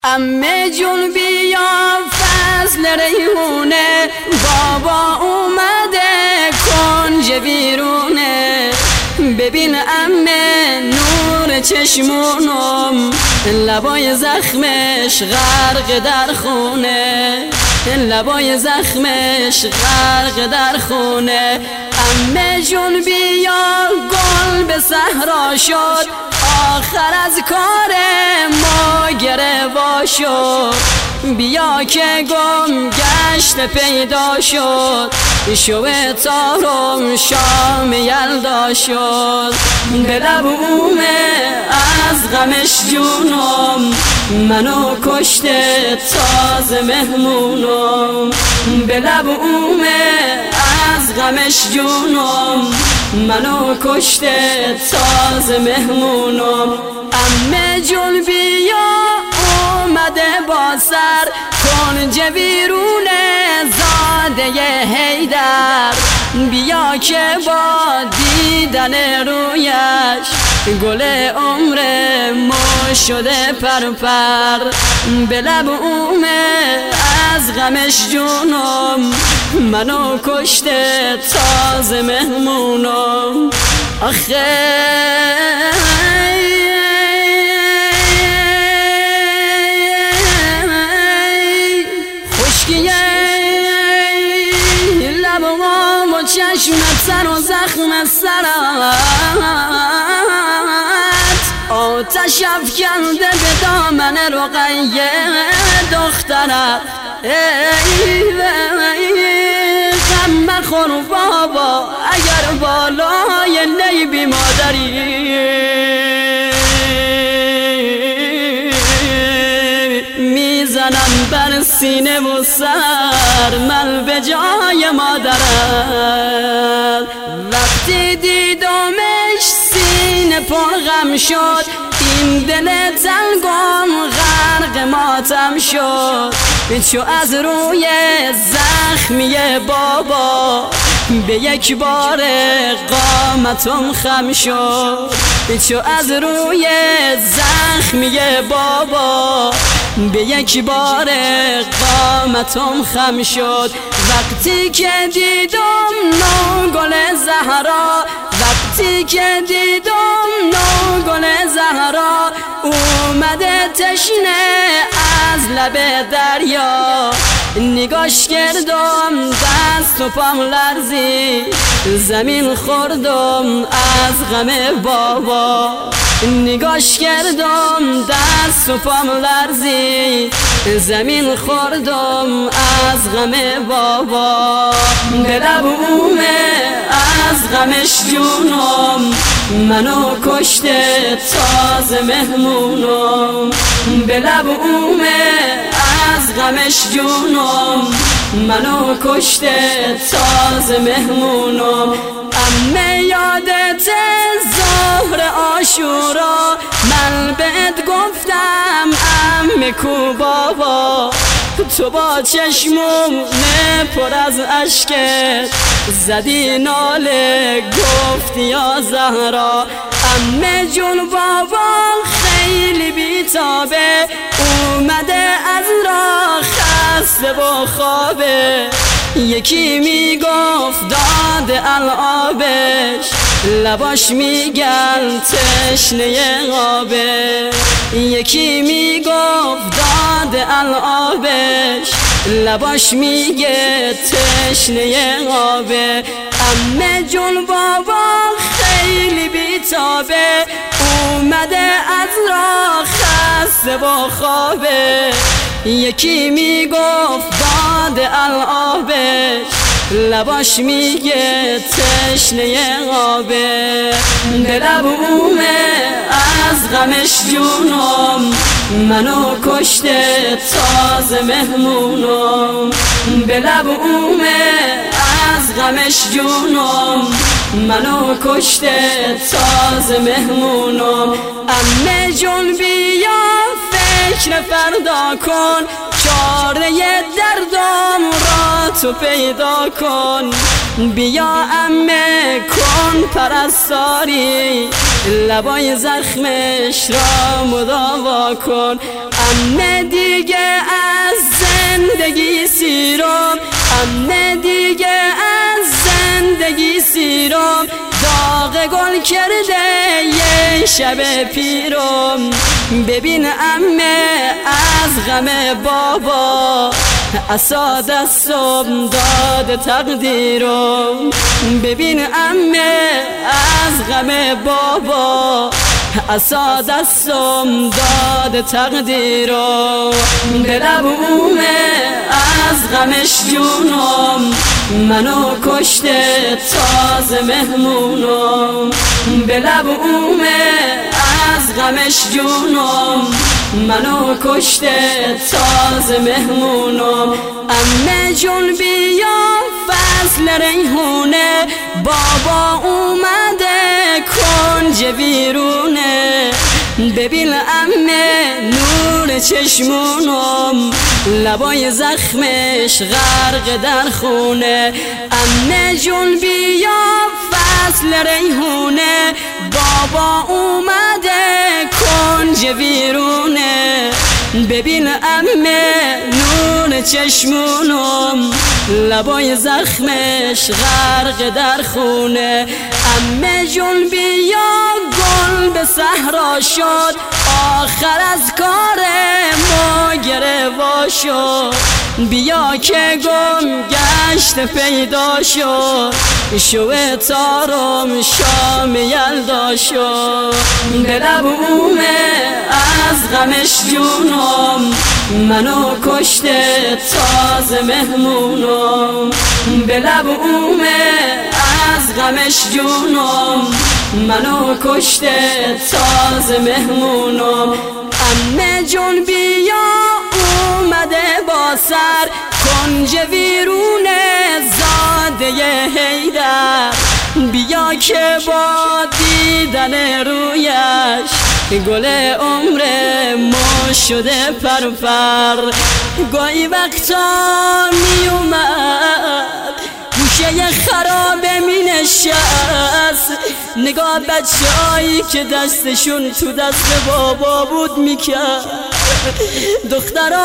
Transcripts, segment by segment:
امه جون بیا فصل ریحونه، بابا اومده کنج بیرونه. ببین امه نور چشمونم، لبای زخمش غرق در خونه، لبای زخمش غرق در خونه. امه جون بیا گل به صحرا شد، آخر از کار ما گروا شد. بیا که گم گشت پیدا شد، شو تارم شام یلدا شد. به لب اومه از غمش جونم، منو کشته تازه مهمونم. به لب اومه از غمش جونم، منو کشته تازه مهمونم. امه جون بیا اومده با سر کنج بیرونه، زاده حیدر. بیا که با دیدن رویش گل عمر ما شده پرپر. به لب اومه از غمش جونم، منو کشته تازه مهمونم. آخه خشکیه لبام و چشمت سر و زخم سرت، آتش افکنده به دامن رقیه دخترت. غم مخور بابا اگر بالای نیبی مادری، میزنم بر سینه و سر من به جای مادرت. وقتی دیدمش سینه پر غم شد، این دل تنگم غرق ماتم شد. چو از روی زخمی بابا به یک بار قامتم خم شد. چو از روی زخمی بابا به یک بار قامتم خم شد. وقتی که دیدم نو گل زهرا، وقتی که دیدم نو گل زهرا، اومده تشنه از لب دریا. نگاش کردم دست و پام لرزی، زمین خوردم از غم بابا. نگاش کردم دست و پام لرزی، زمین خوردم از غم بابا. به لب اومه از غمش جونم، منو کشته تازه مهمونم. به لب اومه از غمش جونم، منو کشته تازه مهمونم. امه یادت ظهر عاشورا، من بهت گفتم امه کو بابا. تو با چشمم پر از اشکت زدی ناله گفتی یا زهرا. امه جون بابا خیلی بیتابه، اومده از راه خسته و خوابه. یکی میگفت داد العابش، لباش میگن تشنه آبه. یکی میگفت داد العابش، لباش میگه تشنه آبه. امه جون بابا خیلی بیتابه، اومده از راه خسته و خوابه. یکی میگفت داد العابش، لباش میگه تشنه آبه. به لب اومه از غمش جونم، منو کشته تازه مهمونم. به لب اومه از غمش جونم، منو کشته تازه مهمونم. امه جون بیا فکر فردا کن، چاره دردم را تو پیدا کن. بیا امه کن پرستاری، لبای زخمش را مداوا کن. امه دیگه از زندگی سیرم، امن دیگه از زندگی سیرم، داغ گل کرده یه شب پیرم. ببین عمه از غم بابا عصا دستم داد تقدیرم. ببین عمه از غم بابا عصا دستم داد تقدیرم. دلم اومه از غمش جونم، منو کشته تازه مهمونم. دلم اومه از غمش جونم، منو کشته تازه مهمونم. عمه جون بیا فصل ریحونه، بابا اومده کنج ویرونه. ببین عمه نور چشمونم، لبای زخمش غرق در خونه. عمه جون بیا فصل ریحونه، بابا اومده کنج ویرونه. ببین عمه نور چشمونم، لبای زخمش غرق در خونه. عمه جون بیا گل به صحرا شد، آخر از کار ما گروا شد. بیا که گم گشت پیدا شد، شو تارم شام یلدا شد. دلم اومه از غمش جونم، منو کشته تازه مهمونم. دلم اومه از غمش جونم، منو کشته تازه مهمونم. عمه جون بیا اومده با سر کنج ویرونه زاده حیدر. بیا که با دیدن رویش گل عمر ما شده پرپر. گاهی وقتا می اومد گوشه خرابه می نشست، نگاه بچه هایی که دستشون تو دست بابا بود می کرد. دخترای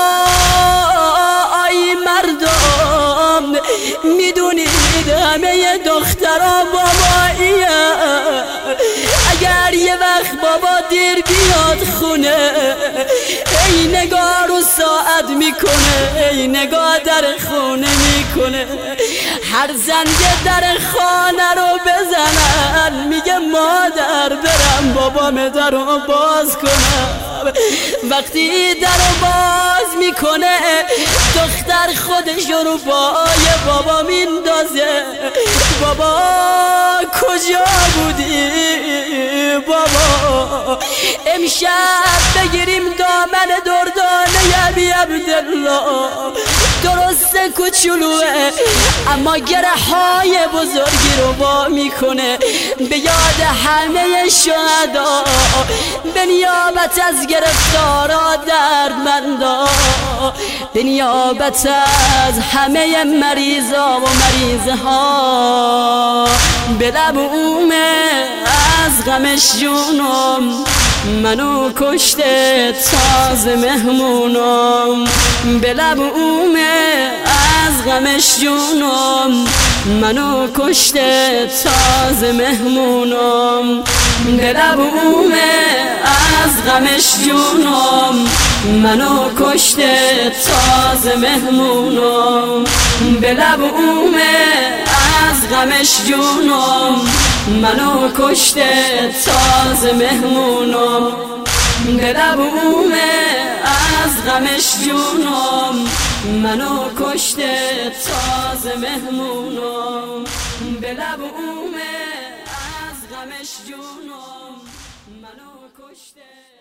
مردم میدونید همه دخترها باباییه. اگر یه وقت بابا دیر بیاد خونه، ای نگاه رو ساعت میکنه، ای نگاه در خونه میکنه. هر زنگ در خانه رو بزنن میگه مادر برم بابام در رو باز کنم. وقتی در رو باز میکنه دختر خودش رو پای بابا میندازه. بابا کجا بودی بابا؟ امشب بگیریم دامن دردانه ابی عبدالله. درسته کوچولوه اما گره های بزرگی رو با میکنه. به یاد همه شهدا، به نیابت از گرفتارا دردمندا، به نیابت از همه مریضا و مریض ها. به لب اومه از غمش جونم، منو کشته تازه مهمونم. به لب اومه از غمش جونم، منو کشته تازه مهمونم. به لب اومه از غمش جونم، منو کشته تازه مهمونم. به لب اومه از غمش جونم، منو کشته تازه مهمونم. به لب اومه از غمش جونم، منو کشته تازه مهمونم. به لب اومه از غمش جونم، منو کشته